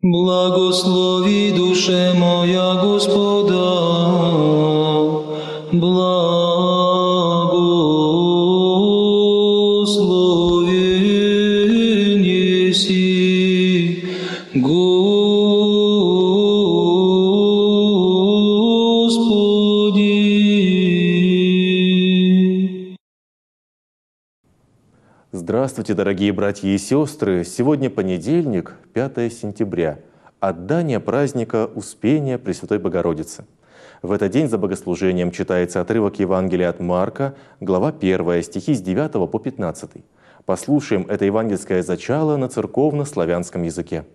Благослови, душе моя, Господа, благословен еси, Господи. Здравствуйте, дорогие братья и сестры! Сегодня понедельник, 5 сентября, отдание праздника Успения Пресвятой Богородицы. В этот день за богослужением читается отрывок Евангелия от Марка, глава 1, стихи с 9 по 15. Послушаем это евангельское зачало на церковно-славянском языке.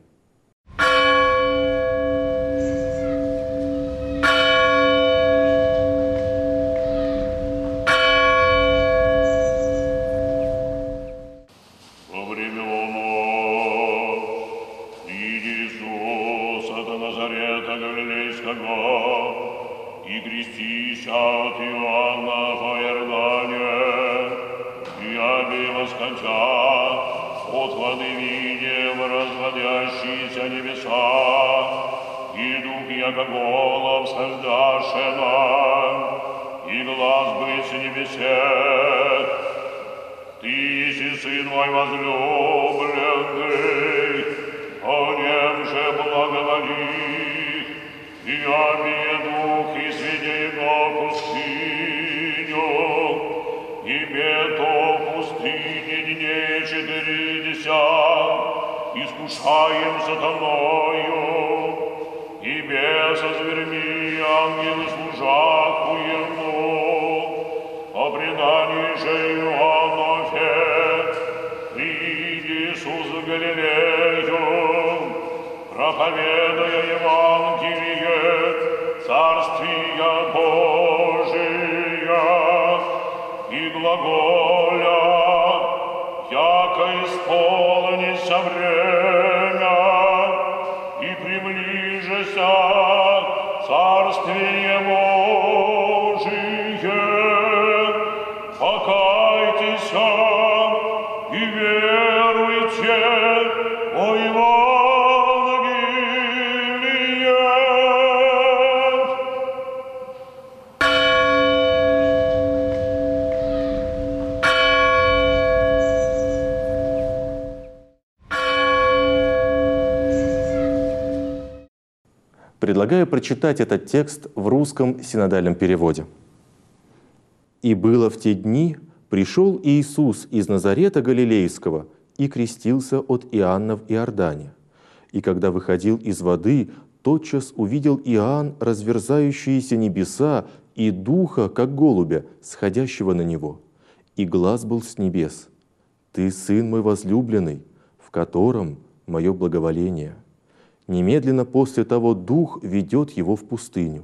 И крестися от Иоанна во Иордане, и яби восконча от воды видим разводящиеся небеса, и дух яко голубь сождашена, и глаз быть с небесет. Ты еси Сын мой возлюбленный, о нем же благоволи. И яби дух и сведи его пустыню, и бето пустыни дней 40, искушаем сатаною, и беса зверьми ангелы служаку ему, о предании же Иоаннофе, приди Иисус в Галилею, проповедуя Евангелие Царствия Божия, и глаголя, яко исполнится время, и приближися Царствие Божие. Покайтесь и веруйте во Евангелие. Предлагаю прочитать этот текст в русском синодальном переводе. «И было в те дни, пришел Иисус из Назарета Галилейского и крестился от Иоанна в Иордане. И когда выходил из воды, тотчас увидел Иоанн разверзающиеся небеса и духа, как голубя, сходящего на него. И глас был с небес: «Ты, Сын мой возлюбленный, в котором мое благоволение». Немедленно после того Дух ведет его в пустыню.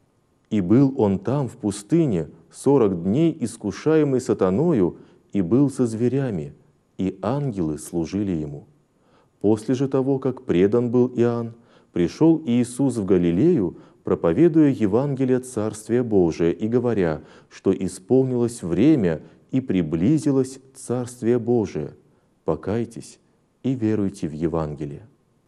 И был он там, в пустыне, 40 дней, искушаемый сатаною, и был со зверями, и ангелы служили ему. После же того, как предан был Иоанн, пришел Иисус в Галилею, проповедуя Евангелие Царствия Божия и говоря, что исполнилось время и приблизилось Царствие Божие. Покайтесь и веруйте в Евангелие».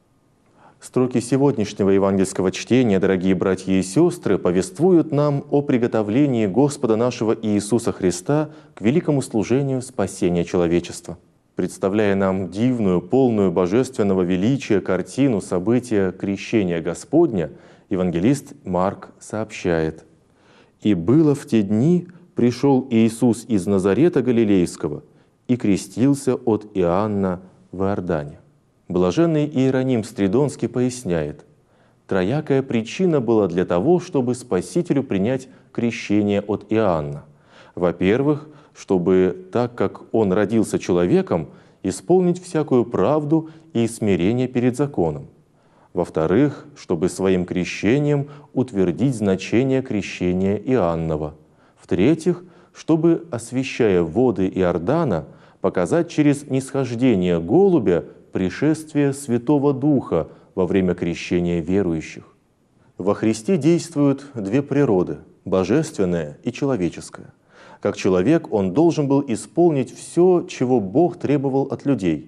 Строки сегодняшнего евангельского чтения, дорогие братья и сестры, повествуют нам о приготовлении Господа нашего Иисуса Христа к великому служению спасения человечества. Представляя нам дивную, полную божественного величия картину события крещения Господня, евангелист Марк сообщает: «И было в те дни, пришел Иисус из Назарета Галилейского и крестился от Иоанна в Иордане». Блаженный Иероним Стридонский поясняет: троякая причина была для того, чтобы Спасителю принять крещение от Иоанна. Во-первых, чтобы, так как Он родился человеком, исполнить всякую правду и смирение перед законом. Во-вторых, чтобы своим крещением утвердить значение крещения Иоаннова. В-третьих, чтобы, освящая воды Иордана, показать через нисхождение голубя пришествие Святого Духа во время крещения верующих. Во Христе действуют две природы – божественная и человеческая. Как человек он должен был исполнить все, чего Бог требовал от людей.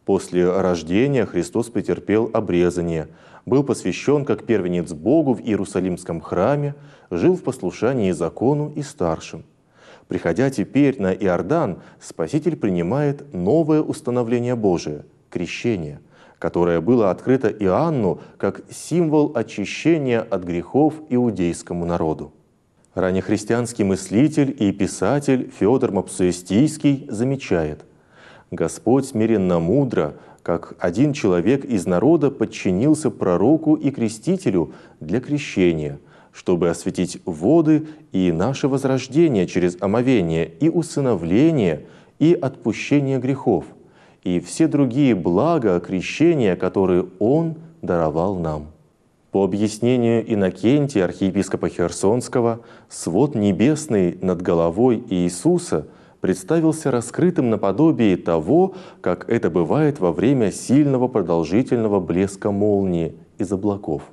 После рождения Христос претерпел обрезание, был посвящен как первенец Богу в Иерусалимском храме, жил в послушании закону и старшим. Приходя теперь на Иордан, Спаситель принимает новое установление Божие – крещение, которое было открыто Иоанну как символ очищения от грехов иудейскому народу. Раннехристианский мыслитель и писатель Феодор Мопсуэстийский замечает: «Господь смиренно мудро, как один человек из народа подчинился пророку и крестителю для крещения, чтобы осветить воды и наше возрождение через омовение и усыновление и отпущение грехов, и все другие блага крещения, которые Он даровал нам». По объяснению Иннокентия, архиепископа Херсонского, свод небесный над головой Иисуса представился раскрытым наподобие того, как это бывает во время сильного продолжительного блеска молнии из облаков.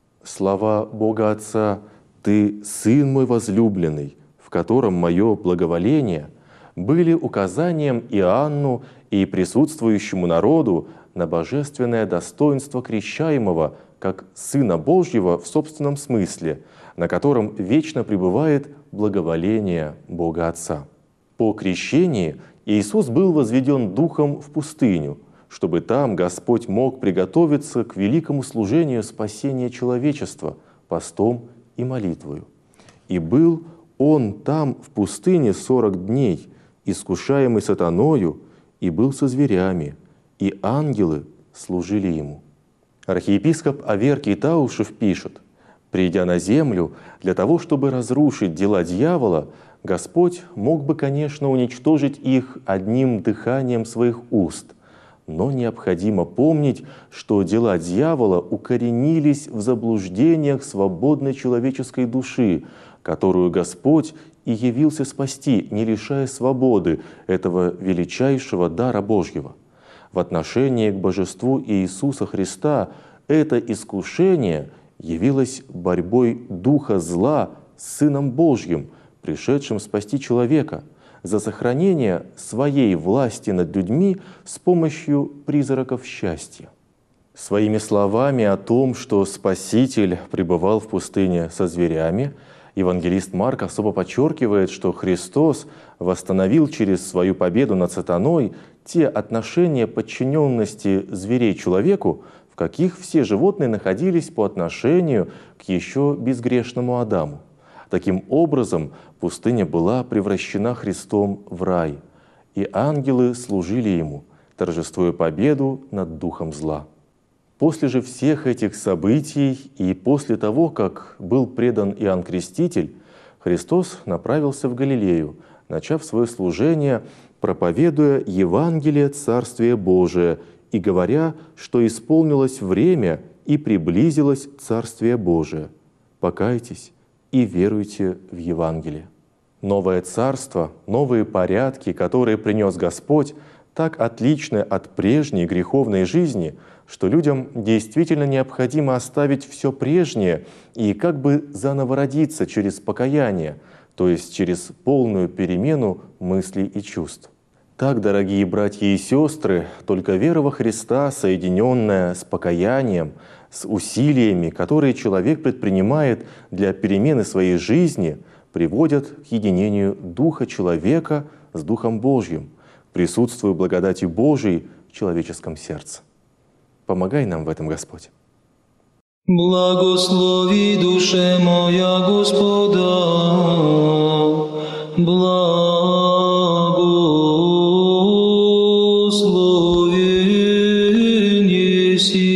Слова Бога Отца «Ты Сын мой возлюбленный, в котором мое благоволение» были указанием Иоанну и присутствующему народу на божественное достоинство крещаемого как Сына Божьего в собственном смысле, на котором вечно пребывает благоволение Бога Отца. По крещении Иисус был возведен Духом в пустыню, чтобы там Господь мог приготовиться к великому служению спасения человечества постом и молитвою. И был Он там в пустыне 40 дней, искушаемый сатаною, и был со зверями, и ангелы служили Ему». Архиепископ Аверкий Таушев пишет: «Придя на землю для того, чтобы разрушить дела дьявола, Господь мог бы, конечно, уничтожить их одним дыханием своих уст, но необходимо помнить, что дела дьявола укоренились в заблуждениях свободной человеческой души, которую Господь и явился спасти, не лишая свободы этого величайшего дара Божьего. В отношении к божеству Иисуса Христа это искушение явилось борьбой духа зла с Сыном Божьим, пришедшим спасти человека, за сохранение своей власти над людьми с помощью призраков счастья». Своими словами о том, что Спаситель пребывал в пустыне со зверями, евангелист Марк особо подчеркивает, что Христос восстановил через свою победу над сатаной те отношения подчиненности зверей человеку, в каких все животные находились по отношению к еще безгрешному Адаму. Таким образом, пустыня была превращена Христом в рай, и ангелы служили Ему, торжествуя победу над духом зла. После же всех этих событий и после того, как был предан Иоанн Креститель, Христос направился в Галилею, начав свое служение, проповедуя Евангелие Царствия Божия и говоря, что исполнилось время и приблизилось Царствие Божие. Покайтесь и веруйте в Евангелие. Новое царство, новые порядки, которые принес Господь, так отличны от прежней греховной жизни, что людям действительно необходимо оставить все прежнее и как бы заново родиться через покаяние, то есть через полную перемену мыслей и чувств. Так, дорогие братья и сестры, только вера во Христа, соединенная с покаянием, с усилиями, которые человек предпринимает для перемены своей жизни, приводят к единению духа человека с Духом Божьим, присутствию благодати Божией в человеческом сердце. Помогай нам в этом, Господь. Благослови душе моя Господа, благословен еси.